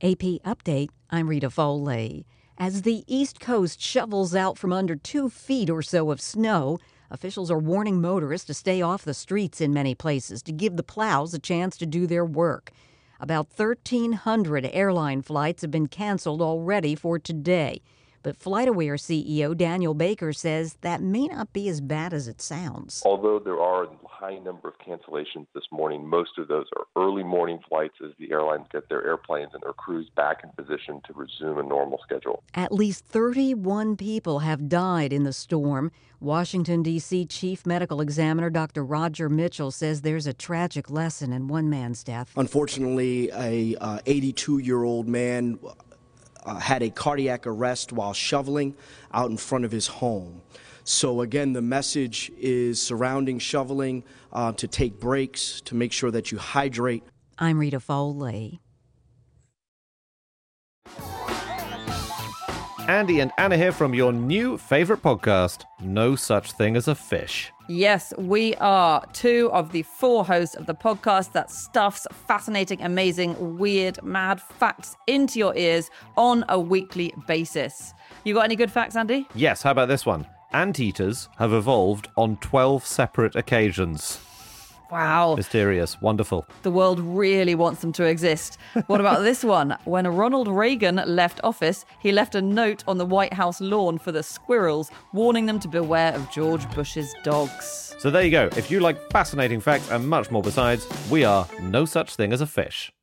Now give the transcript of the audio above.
AP Update, I'm Rita Foley. As the East Coast shovels out from under 2 feet or so of snow, officials are warning motorists to stay off the streets in many places to give the plows a chance to do their work. About 1,300 airline flights have been canceled already for today. But FlightAware CEO Daniel Baker says that may not be as bad as it sounds. Although there are a high number of cancellations this morning, most of those are early morning flights as the airlines get their airplanes and their crews back in position to resume a normal schedule. At least 31 people have died in the storm. Washington, D.C. Chief Medical Examiner Dr. Roger Mitchell says there's a tragic lesson in one man's death. Unfortunately, a 82-year-old man had a cardiac arrest while shoveling out in front of his home. So again, the message is surrounding shoveling, to take breaks, to make sure that you hydrate. I'm Rita Foley. Andy and Anna here from your new favourite podcast, No Such Thing as a Fish. Yes, we are 2 of the 4 hosts of the podcast that stuffs fascinating, amazing, weird, mad facts into your ears on a weekly basis. You got any good facts, Andy? Yes, how about this one? Anteaters have evolved on 12 separate occasions. Wow. Mysterious. Wonderful. The world really wants them to exist. What about this one? When Ronald Reagan left office, he left a note on the White House lawn for the squirrels, warning them to beware of George Bush's dogs. So there you go. If you like fascinating facts and much more besides, we are No Such Thing as a Fish.